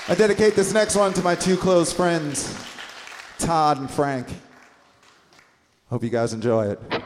I dedicate this next one to my two close friends, Todd and Frank. Hope you guys enjoy it.